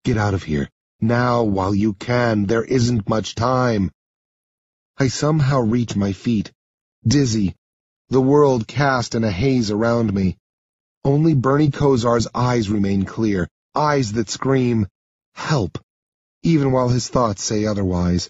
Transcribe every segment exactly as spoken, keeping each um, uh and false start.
Get out of here. Now, while you can. There isn't much time. I somehow reach my feet, dizzy, the world cast in a haze around me. Only Bernie Kosar's eyes remain clear, eyes that scream, help, even while his thoughts say otherwise.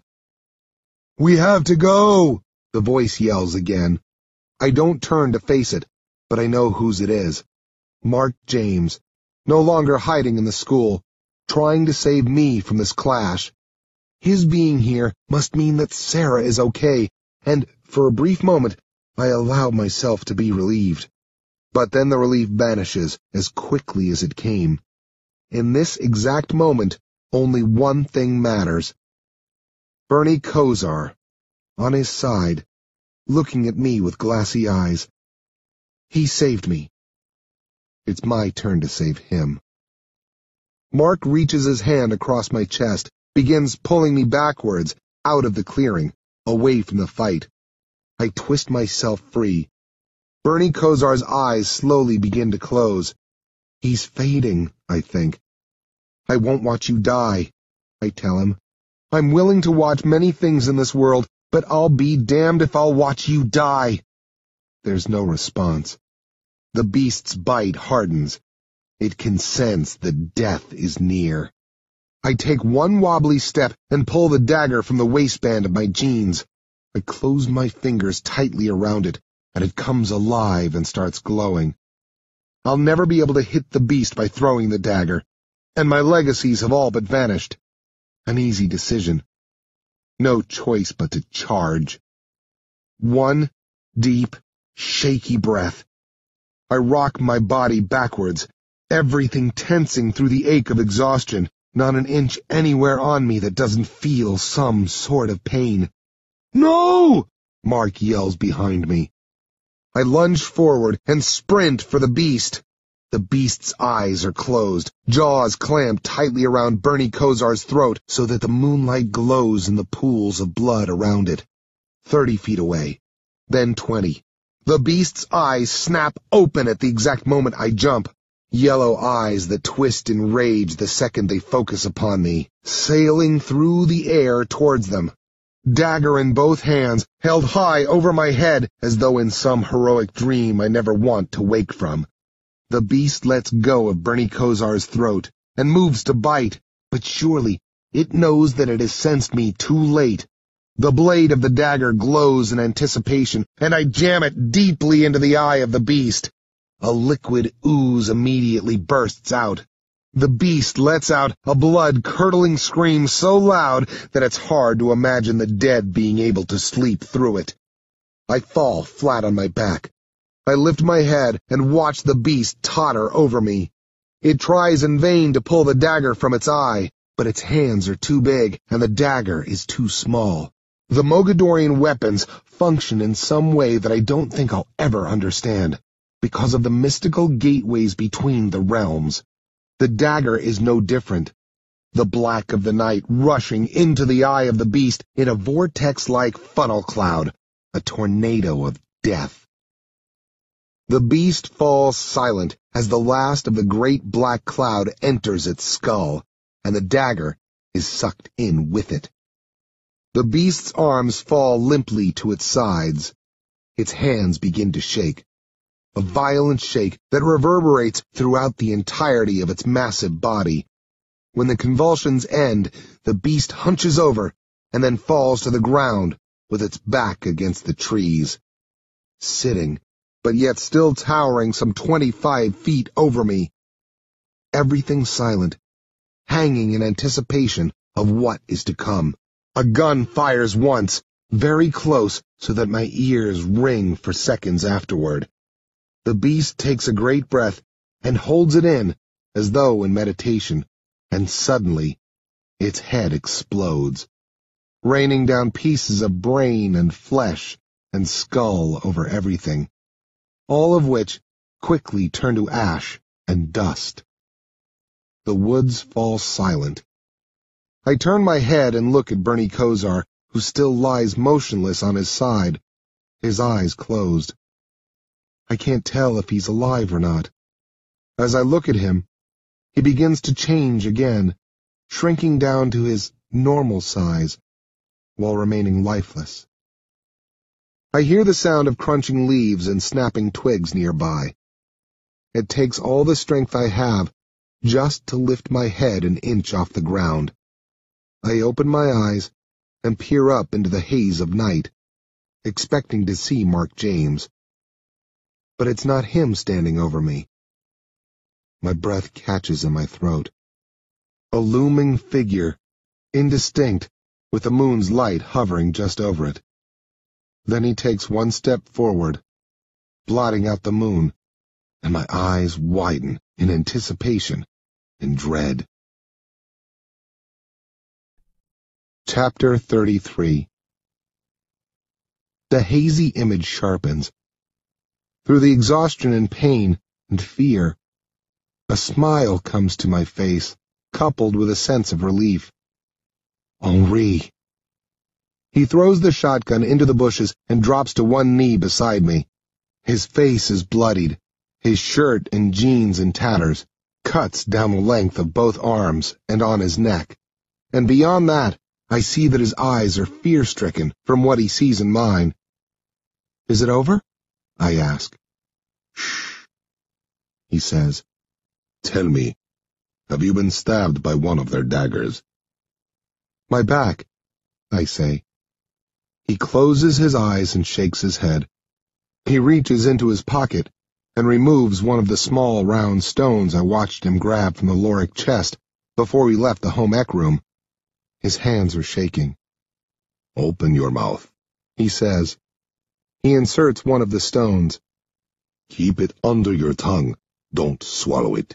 We have to go, the voice yells again. I don't turn to face it, but I know whose it is. Mark James, no longer hiding in the school, trying to save me from this clash. His being here must mean that Sarah is okay, and for a brief moment I allow myself to be relieved. But then the relief vanishes as quickly as it came. In this exact moment, only one thing matters. Bernie Kosar, on his side, looking at me with glassy eyes. He saved me. It's my turn to save him. Mark reaches his hand across my chest, begins pulling me backwards, out of the clearing, away from the fight. I twist myself free. Bernie Kosar's eyes slowly begin to close. He's fading, I think. I won't watch you die, I tell him. I'm willing to watch many things in this world, but I'll be damned if I'll watch you die. There's no response. The beast's bite hardens. It can sense that death is near. I take one wobbly step and pull the dagger from the waistband of my jeans. I close my fingers tightly around it, and it comes alive and starts glowing. I'll never be able to hit the beast by throwing the dagger, and my legacies have all but vanished. An easy decision. No choice but to charge. One deep, shaky breath. I rock my body backwards, everything tensing through the ache of exhaustion, not an inch anywhere on me that doesn't feel some sort of pain. No! Mark yells behind me. I lunge forward and sprint for the beast. The beast's eyes are closed, jaws clamped tightly around Bernie Kosar's throat so that the moonlight glows in the pools of blood around it. Thirty feet away, then twenty. The beast's eyes snap open at the exact moment I jump. Yellow eyes that twist in rage the second they focus upon me, sailing through the air towards them. Dagger in both hands, held high over my head as though in some heroic dream I never want to wake from. The beast lets go of Bernie Kosar's throat and moves to bite, but surely it knows that it has sensed me too late. The blade of the dagger glows in anticipation, and I jam it deeply into the eye of the beast. A liquid ooze immediately bursts out. The beast lets out a blood-curdling scream so loud that it's hard to imagine the dead being able to sleep through it. I fall flat on my back. I lift my head and watch the beast totter over me. It tries in vain to pull the dagger from its eye, but its hands are too big and the dagger is too small. The Mogadorian weapons function in some way that I don't think I'll ever understand, because of the mystical gateways between the realms. The dagger is no different. The black of the night rushing into the eye of the beast in a vortex-like funnel cloud, a tornado of death. The beast falls silent as the last of the great black cloud enters its skull, and the dagger is sucked in with it. The beast's arms fall limply to its sides. Its hands begin to shake. A violent shake that reverberates throughout the entirety of its massive body. When the convulsions end, the beast hunches over and then falls to the ground with its back against the trees. Sitting, but yet still towering some twenty-five feet over me. Everything silent, hanging in anticipation of what is to come. A gun fires once, very close so that my ears ring for seconds afterward. The beast takes a great breath and holds it in, as though in meditation, and suddenly its head explodes, raining down pieces of brain and flesh and skull over everything, all of which quickly turn to ash and dust. The woods fall silent. I turn my head and look at Bernie Kosar, who still lies motionless on his side, his eyes closed. I can't tell if he's alive or not. As I look at him, he begins to change again, shrinking down to his normal size, while remaining lifeless. I hear the sound of crunching leaves and snapping twigs nearby. It takes all the strength I have just to lift my head an inch off the ground. I open my eyes and peer up into the haze of night, expecting to see Mark James. But it's not him standing over me. My breath catches in my throat. A looming figure, indistinct, with the moon's light hovering just over it. Then he takes one step forward, blotting out the moon, and my eyes widen in anticipation and dread. Chapter thirty-three. The hazy image sharpens. Through the exhaustion and pain and fear, a smile comes to my face, coupled with a sense of relief. Henri. He throws the shotgun into the bushes and drops to one knee beside me. His face is bloodied, his shirt and jeans in tatters, cuts down the length of both arms and on his neck. And beyond that, I see that his eyes are fear-stricken from what he sees in mine. Is it over? I ask. Shh, he says. Tell me, have you been stabbed by one of their daggers? My back, I say. He closes his eyes and shakes his head. He reaches into his pocket and removes one of the small round stones I watched him grab from the Lorik chest before we left the home ec room. His hands are shaking. Open your mouth, he says. He inserts one of the stones. Keep it under your tongue. Don't swallow it.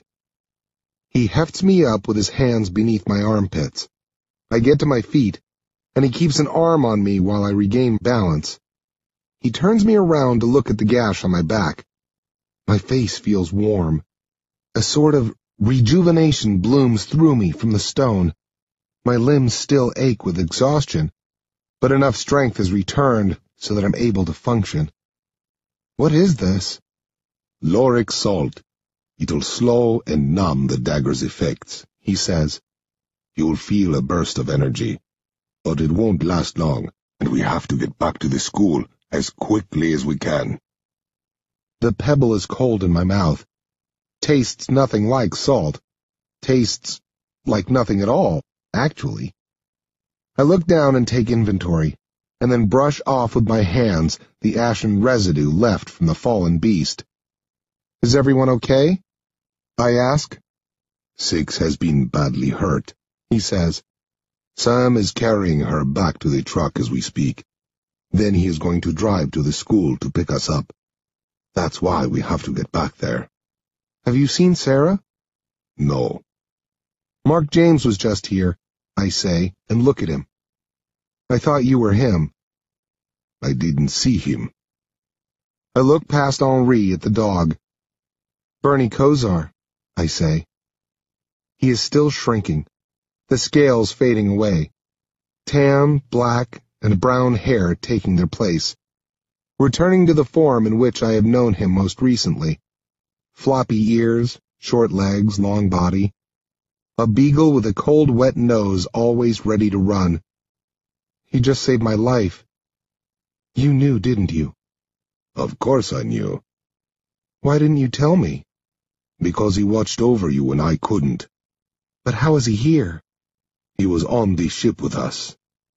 He hefts me up with his hands beneath my armpits. I get to my feet, and he keeps an arm on me while I regain balance. He turns me around to look at the gash on my back. My face feels warm. A sort of rejuvenation blooms through me from the stone. My limbs still ache with exhaustion, but enough strength has returned so that I'm able to function. What is this? Lorik salt. It'll slow and numb the dagger's effects, he says. You'll feel a burst of energy, but it won't last long, and we have to get back to the school as quickly as we can. The pebble is cold in my mouth. Tastes nothing like salt. Tastes like nothing at all, actually. I look down and take inventory, and then brush off with my hands the ashen residue left from the fallen beast. Is everyone okay? I ask. Six has been badly hurt, he says. Sam is carrying her back to the truck as we speak. Then he is going to drive to the school to pick us up. That's why we have to get back there. Have you seen Sarah? No. Mark James was just here, I say, and look at him. I thought you were him. I didn't see him. I look past Henri at the dog. Bernie Kosar, I say. He is still shrinking, the scales fading away, tan, black, and brown hair taking their place, returning to the form in which I have known him most recently. Floppy ears, short legs, long body. A beagle with a cold, wet nose always ready to run. He just saved my life. You knew, didn't you? Of course I knew. Why didn't you tell me? Because he watched over you when I couldn't. But how is he here? He was on the ship with us.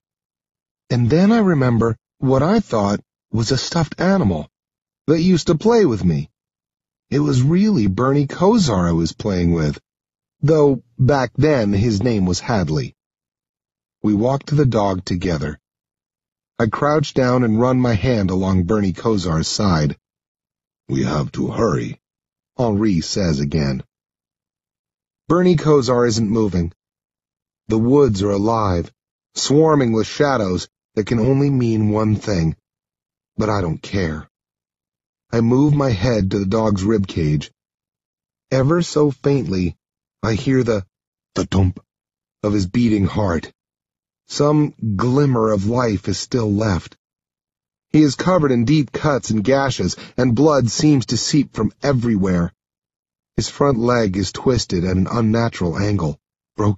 And then I remember what I thought was a stuffed animal that used to play with me. It was really Bernie Kosar I was playing with, though back then his name was Hadley. We walked to the dog together. I crouch down and run my hand along Bernie Kosar's side. We have to hurry, Henri says again. Bernie Kosar isn't moving. The woods are alive, swarming with shadows that can only mean one thing. But I don't care. I move my head to the dog's rib cage. Ever so faintly, I hear the thump of his beating heart. Some glimmer of life is still left. He is covered in deep cuts and gashes, and blood seems to seep from everywhere. His front leg is twisted at an unnatural angle.